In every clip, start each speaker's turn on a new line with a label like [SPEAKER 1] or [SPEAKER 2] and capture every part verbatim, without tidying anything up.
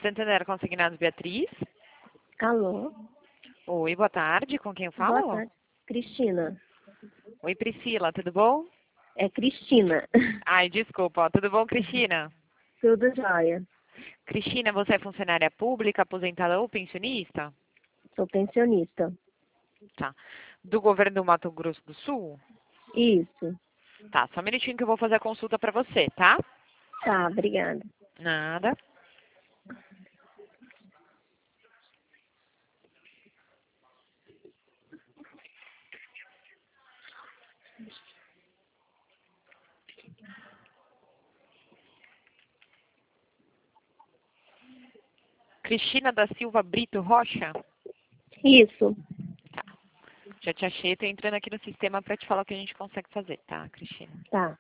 [SPEAKER 1] Santander Consignados, Beatriz.
[SPEAKER 2] Alô?
[SPEAKER 1] Oi, boa tarde. Com quem eu falo?
[SPEAKER 2] Boa tarde. Cristina.
[SPEAKER 1] Oi, Priscila, tudo bom?
[SPEAKER 2] É Cristina.
[SPEAKER 1] Ai, desculpa. Tudo bom, Cristina?
[SPEAKER 2] Tudo jóia.
[SPEAKER 1] Cristina, você é funcionária pública, aposentada ou pensionista?
[SPEAKER 2] Sou pensionista.
[SPEAKER 1] Tá. Do governo do Mato Grosso do Sul?
[SPEAKER 2] Isso.
[SPEAKER 1] Tá, só um minutinho que eu vou fazer a consulta pra você, tá?
[SPEAKER 2] Tá, obrigada.
[SPEAKER 1] Nada. Cristina da Silva Brito Rocha?
[SPEAKER 2] Isso.
[SPEAKER 1] Tá. Já te achei, tô entrando aqui no sistema pra te falar o que a gente consegue fazer, tá, Cristina?
[SPEAKER 2] Tá.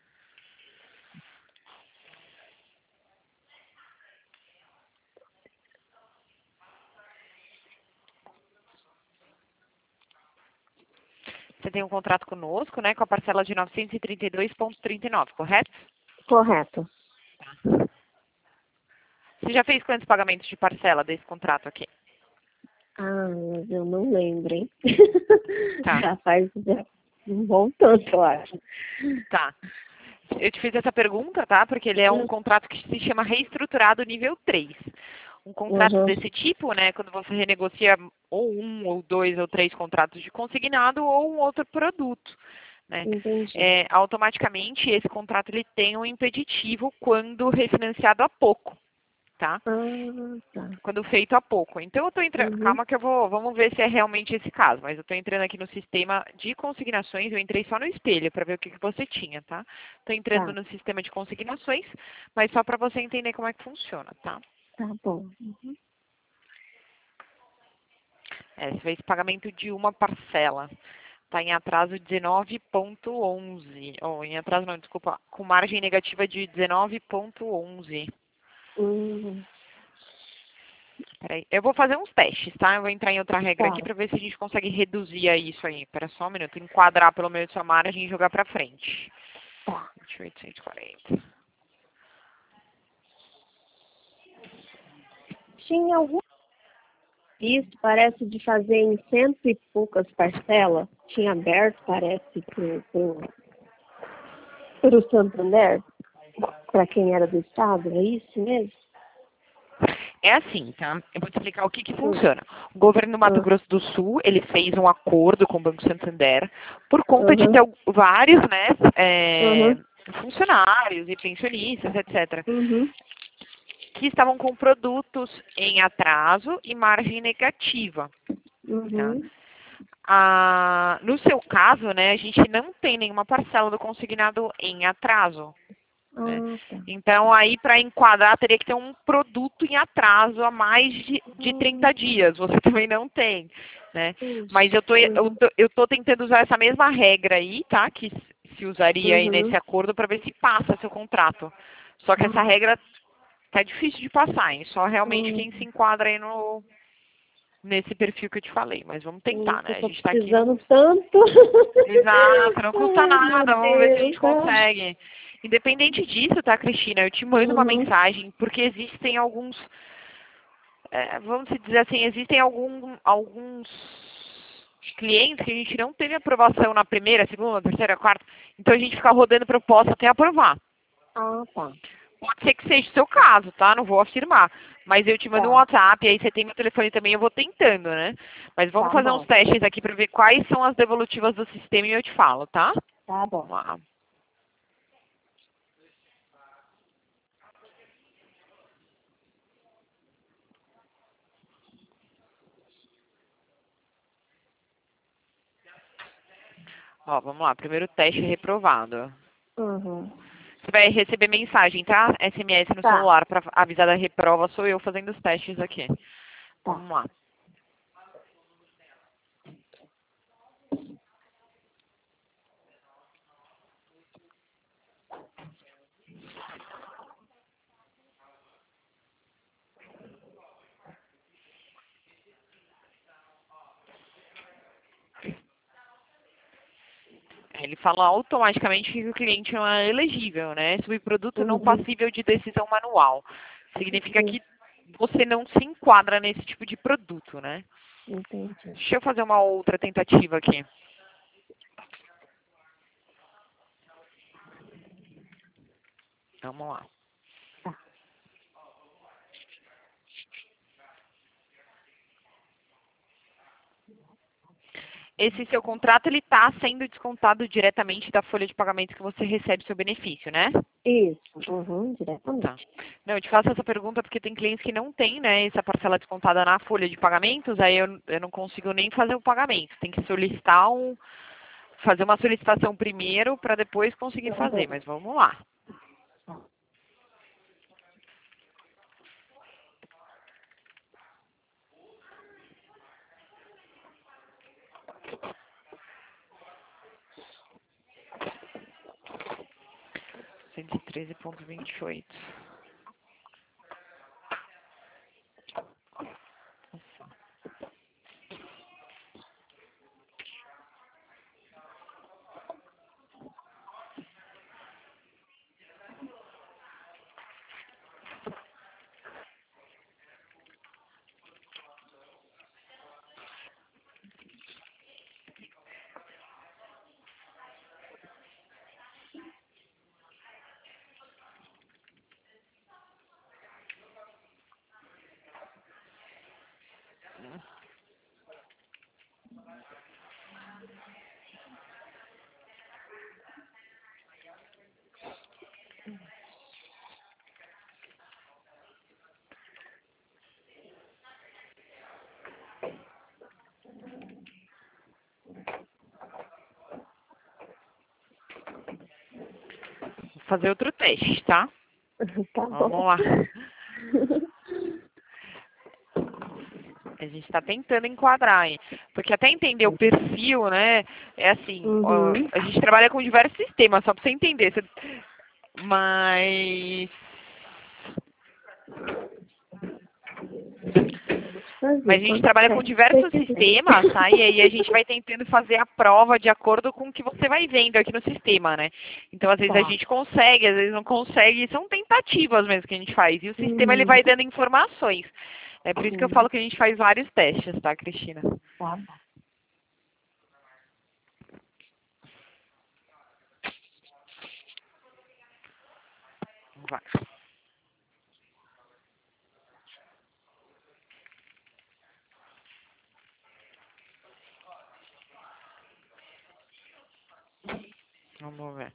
[SPEAKER 1] Você tem um contrato conosco, né, com a parcela de novecentos e trinta e dois vírgula trinta e nove, correto?
[SPEAKER 2] Correto.
[SPEAKER 1] Tá. Você já fez quantos pagamentos de parcela desse contrato aqui?
[SPEAKER 2] Ah, mas eu não lembro, hein?
[SPEAKER 1] Tá.
[SPEAKER 2] Já faz já um bom tanto, eu acho.
[SPEAKER 1] Tá. Eu te fiz essa pergunta, tá? Porque ele é um contrato que se chama reestruturado nível três. Um contrato
[SPEAKER 2] Uhum.
[SPEAKER 1] desse tipo, né, quando você renegocia ou um, ou dois, ou três contratos de consignado ou um outro produto, né?
[SPEAKER 2] Entendi.
[SPEAKER 1] É, automaticamente, esse contrato ele tem um impeditivo quando refinanciado há pouco, tá?
[SPEAKER 2] Ah, tá.
[SPEAKER 1] Quando feito há pouco. Então, eu estou entrando...
[SPEAKER 2] Uhum.
[SPEAKER 1] Calma que eu vou... Vamos ver se é realmente esse caso. Mas eu estou entrando aqui no sistema de consignações. Eu entrei só no espelho para ver o que, que você tinha, tá? Estou entrando
[SPEAKER 2] Tá.
[SPEAKER 1] no sistema de consignações, mas só para você entender como é que funciona, tá?
[SPEAKER 2] Tá bom. Uhum.
[SPEAKER 1] É, você fez pagamento de uma parcela. Está em atraso dezenove vírgula onze. Oh, em atraso não, desculpa. Com margem negativa de dezenove vírgula onze.
[SPEAKER 2] Uhum.
[SPEAKER 1] Peraí, eu vou fazer uns testes, tá? Eu vou entrar em outra regra
[SPEAKER 2] Tá.
[SPEAKER 1] aqui para ver se a gente consegue reduzir a isso aí. Espera só um minuto. Enquadrar pelo meio da sua margem e jogar para frente.
[SPEAKER 2] Tá.
[SPEAKER 1] vinte e oito, cento e quarenta.
[SPEAKER 2] Tinha algum visto, parece, de fazer em cento e poucas parcelas. Tinha aberto, parece, pro, pro, pro Santander, para quem era do Estado, é isso mesmo?
[SPEAKER 1] É assim, tá? Eu vou te explicar o que que
[SPEAKER 2] Hum,
[SPEAKER 1] funciona. O governo do Mato
[SPEAKER 2] hum,
[SPEAKER 1] Grosso do Sul, ele fez um acordo com o Banco Santander por conta de
[SPEAKER 2] uhum,
[SPEAKER 1] ter al- vários, né, é,
[SPEAKER 2] uhum,
[SPEAKER 1] funcionários e pensionistas, etcétera,
[SPEAKER 2] uhum,
[SPEAKER 1] que estavam com produtos em atraso e margem negativa, tá?
[SPEAKER 2] uhum.
[SPEAKER 1] Ah, no seu caso, né, a gente não tem nenhuma parcela do consignado em atraso, né?
[SPEAKER 2] Ah, tá.
[SPEAKER 1] Então, aí, para enquadrar, teria que ter um produto em atraso há mais de, de trinta
[SPEAKER 2] Hum,
[SPEAKER 1] dias. Você também não tem, né?
[SPEAKER 2] puxa,
[SPEAKER 1] Mas eu tô, eu
[SPEAKER 2] uhum,
[SPEAKER 1] tô, eu tô tentando usar essa mesma regra aí, tá? Que se usaria aí nesse
[SPEAKER 2] uhum.
[SPEAKER 1] acordo para ver se passa seu contrato. Só que essa
[SPEAKER 2] Ah,
[SPEAKER 1] regra tá difícil de passar, hein? Só realmente
[SPEAKER 2] hum,
[SPEAKER 1] quem se enquadra aí no, nesse perfil que eu te falei. Mas vamos tentar,
[SPEAKER 2] isso,
[SPEAKER 1] né?
[SPEAKER 2] eu
[SPEAKER 1] A
[SPEAKER 2] tô
[SPEAKER 1] gente tá aqui no...
[SPEAKER 2] precisando tanto.
[SPEAKER 1] Exato, não custa
[SPEAKER 2] Ai, meu
[SPEAKER 1] nada, vamos ver se a gente
[SPEAKER 2] Deus. Ah,
[SPEAKER 1] consegue. Independente disso, tá, Cristina? Eu te mando uma
[SPEAKER 2] uhum,
[SPEAKER 1] mensagem, porque existem alguns, é, vamos dizer assim, existem algum, alguns clientes que a gente não teve aprovação na primeira, segunda, terceira, quarta, então a gente fica rodando proposta até aprovar.
[SPEAKER 2] ah, tá.
[SPEAKER 1] Pode ser que seja o seu caso, tá? Não vou afirmar. Mas eu te mando um
[SPEAKER 2] Tá,
[SPEAKER 1] WhatsApp, aí você tem meu telefone também, eu vou tentando, né? Mas vamos
[SPEAKER 2] tá
[SPEAKER 1] fazer uns
[SPEAKER 2] bom,
[SPEAKER 1] testes aqui para ver quais são as devolutivas do sistema e eu te falo, tá?
[SPEAKER 2] tá bom.
[SPEAKER 1] Vamos lá. Ó, vamos lá. Primeiro teste reprovado.
[SPEAKER 2] Uhum.
[SPEAKER 1] Você vai receber mensagem, tá? S M S no
[SPEAKER 2] Tá,
[SPEAKER 1] celular para avisar da reprova. Sou eu fazendo os testes aqui.
[SPEAKER 2] tá.
[SPEAKER 1] Vamos lá. Ele fala automaticamente que o cliente não é elegível, né? Subproduto não
[SPEAKER 2] Uhum.
[SPEAKER 1] passível de decisão manual. Significa
[SPEAKER 2] Sim.
[SPEAKER 1] que você não se enquadra nesse tipo de produto, né?
[SPEAKER 2] Entendi.
[SPEAKER 1] Deixa eu fazer uma outra tentativa aqui. Vamos lá.
[SPEAKER 2] Tá.
[SPEAKER 1] Esse seu contrato, ele está sendo descontado diretamente da folha de pagamento que você recebe seu benefício, né?
[SPEAKER 2] Isso. Uhum, diretamente.
[SPEAKER 1] Tá. Não, eu te faço essa pergunta porque tem clientes que não têm, né, essa parcela descontada na folha de pagamentos, aí eu, eu não consigo nem fazer o pagamento. Tem que solicitar um, fazer uma solicitação primeiro para depois conseguir fazer, mas vamos lá. cento e treze ponto vinte e oito. Vou fazer outro teste, tá?
[SPEAKER 2] Tá
[SPEAKER 1] Vamos
[SPEAKER 2] bom.
[SPEAKER 1] lá. A gente está tentando enquadrar, hein? Porque até entender o perfil, né? É assim, ó,
[SPEAKER 2] Uhum.
[SPEAKER 1] a gente trabalha com diversos sistemas, só para você entender. Você- Mas,
[SPEAKER 2] Fazer
[SPEAKER 1] mas a gente
[SPEAKER 2] quanto
[SPEAKER 1] trabalha com
[SPEAKER 2] tempo
[SPEAKER 1] diversos
[SPEAKER 2] você quiser.
[SPEAKER 1] sistemas, tá? E aí a gente vai tentando fazer a prova de acordo com o que você vai vendo aqui no sistema, né? Então, às vezes a
[SPEAKER 2] Tá.
[SPEAKER 1] gente consegue, às vezes não consegue. São tentativas mesmo que a gente faz. E o sistema, ele
[SPEAKER 2] Uhum.
[SPEAKER 1] vai dando informações. É por isso que eu
[SPEAKER 2] Sim.
[SPEAKER 1] falo que a gente faz vários testes, tá, Cristina?
[SPEAKER 2] Tá bom.
[SPEAKER 1] Vai. Vamos ver.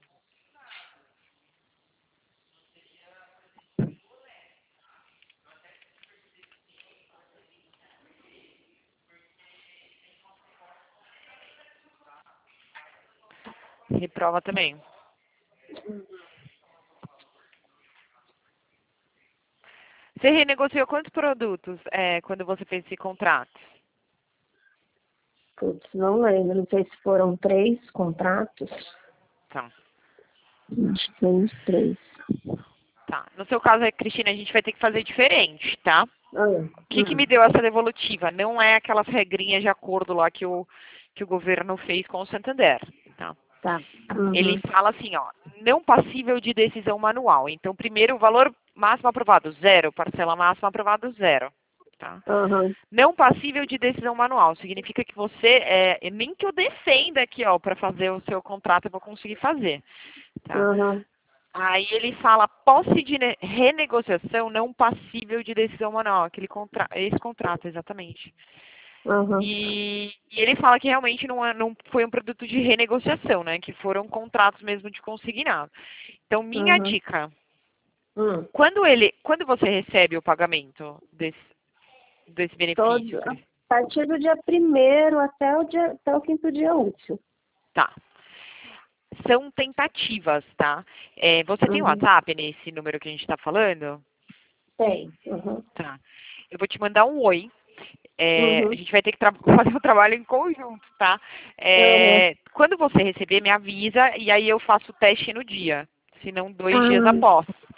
[SPEAKER 1] Reprova também. Você renegociou quantos produtos é, quando você fez esse contrato?
[SPEAKER 2] Putz, não lembro. Não sei se foram três contratos.
[SPEAKER 1] Tá.
[SPEAKER 2] Acho que foi uns três.
[SPEAKER 1] Tá. No seu caso, Cristina, a gente vai ter que fazer diferente, tá?
[SPEAKER 2] Ah,
[SPEAKER 1] O que, que
[SPEAKER 2] hum.
[SPEAKER 1] me deu essa devolutiva? Não é aquelas regrinhas de acordo lá que o, que o governo fez com o Santander, tá?
[SPEAKER 2] Tá. Uhum.
[SPEAKER 1] Ele fala assim, ó, não passível de decisão manual. Então, primeiro, o valor máximo aprovado, zero. Parcela máxima aprovado, zero. Tá?
[SPEAKER 2] Uhum.
[SPEAKER 1] Não passível de decisão manual. Significa que você, é, nem que eu defenda aqui, ó, para fazer o seu contrato, eu vou conseguir fazer. Tá?
[SPEAKER 2] Uhum.
[SPEAKER 1] Aí ele fala posse de ne- renegociação não passível de decisão manual. Aquele contra esse contrato, exatamente.
[SPEAKER 2] Uhum.
[SPEAKER 1] E, e ele fala que realmente não, é- não foi um produto de renegociação, né? Que foram contratos mesmo de consignado. Então, minha
[SPEAKER 2] Uhum.
[SPEAKER 1] dica,
[SPEAKER 2] Hum.
[SPEAKER 1] quando ele, quando você recebe o pagamento desse, desse benefício,
[SPEAKER 2] Todo, a
[SPEAKER 1] Cris?
[SPEAKER 2] partir do dia primeiro até o dia, até o quinto dia útil.
[SPEAKER 1] Tá. São tentativas, tá? É, você tem o
[SPEAKER 2] Uhum.
[SPEAKER 1] WhatsApp nesse número que a gente está falando?
[SPEAKER 2] Tem. Uhum.
[SPEAKER 1] Tá. Eu vou te mandar um oi. É, a
[SPEAKER 2] Uhum.
[SPEAKER 1] gente vai ter que tra- fazer o trabalho em conjunto, tá?
[SPEAKER 2] Uhum.
[SPEAKER 1] É, quando você receber, me avisa e aí eu faço o teste no dia. Se não, dois dias
[SPEAKER 2] Ah,
[SPEAKER 1] após.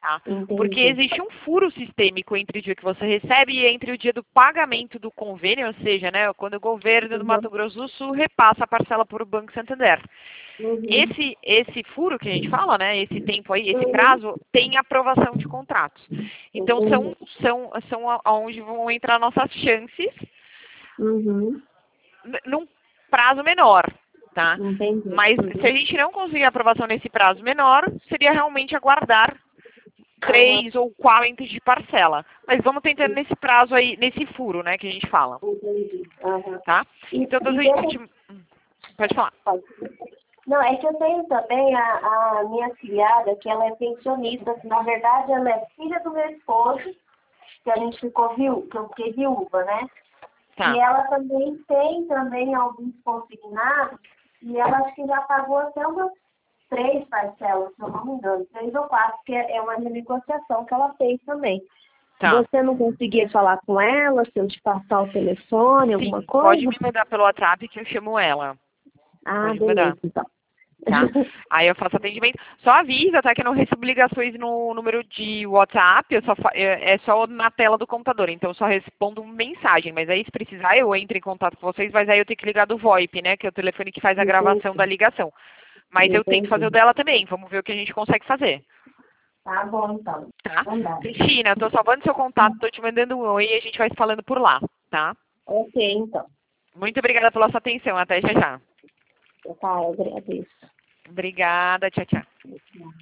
[SPEAKER 1] Tá?
[SPEAKER 2] Entendi.
[SPEAKER 1] Porque existe um furo sistêmico entre o dia que você recebe e entre o dia do pagamento do convênio, ou seja, né, quando o governo do
[SPEAKER 2] Uhum.
[SPEAKER 1] Mato Grosso do Sul repassa a parcela para o Banco Santander.
[SPEAKER 2] Uhum.
[SPEAKER 1] Esse, esse furo que a gente fala, né, esse tempo aí, esse
[SPEAKER 2] Uhum.
[SPEAKER 1] prazo, tem aprovação de contratos. Então, são,
[SPEAKER 2] Entendi.
[SPEAKER 1] são, são onde vão entrar nossas chances
[SPEAKER 2] Uhum.
[SPEAKER 1] n- num prazo menor, tá?
[SPEAKER 2] Entendi.
[SPEAKER 1] Mas
[SPEAKER 2] Uhum.
[SPEAKER 1] se a gente não conseguir aprovação nesse prazo menor, seria realmente aguardar três ou quatro de parcela. Mas vamos tentando nesse prazo aí, nesse furo, né, que a gente fala,
[SPEAKER 2] Entendi. Uhum.
[SPEAKER 1] tá?
[SPEAKER 2] E,
[SPEAKER 1] Então,
[SPEAKER 2] e
[SPEAKER 1] a
[SPEAKER 2] deixa
[SPEAKER 1] gente... Pode falar.
[SPEAKER 2] Não, é que eu tenho também a, a minha afilhada, que ela é pensionista. Na verdade, ela é filha do meu esposo, que a gente ficou viúva, que eu fiquei viúva, né?
[SPEAKER 1] Tá.
[SPEAKER 2] E ela também tem também alguns consignados, e ela acho que já pagou até umas três parcelas, se eu não me engano, três ou quatro, que é é uma renegociação que ela fez também.
[SPEAKER 1] Tá.
[SPEAKER 2] Você não conseguia falar com ela, se eu te passar o telefone, alguma
[SPEAKER 1] Sim, pode
[SPEAKER 2] coisa?
[SPEAKER 1] me mandar pelo WhatsApp que eu chamo ela.
[SPEAKER 2] Ah,
[SPEAKER 1] Pode me mandar.
[SPEAKER 2] beleza, então.
[SPEAKER 1] Tá? Aí eu faço atendimento. Só avisa, tá? Que eu não recebo ligações no número de WhatsApp, eu só fa- é é só na tela do computador. Então eu só respondo mensagem. Mas aí se precisar eu entro em contato com vocês, mas aí eu tenho que ligar do VoIP, né? Que é o telefone que faz a gravação da ligação. Mas eu tento fazer o
[SPEAKER 2] Entendi.
[SPEAKER 1] dela também. Vamos ver o que a gente consegue fazer.
[SPEAKER 2] Tá bom, então.
[SPEAKER 1] Tá?
[SPEAKER 2] Então dá.
[SPEAKER 1] Cristina, eu tô salvando seu contato, tô te mandando um oi e a gente vai se falando por lá, tá?
[SPEAKER 2] Ok, então.
[SPEAKER 1] Muito obrigada pela sua atenção. Até já já.
[SPEAKER 2] Tá, eu agradeço.
[SPEAKER 1] Obrigada. Tchau, tchau.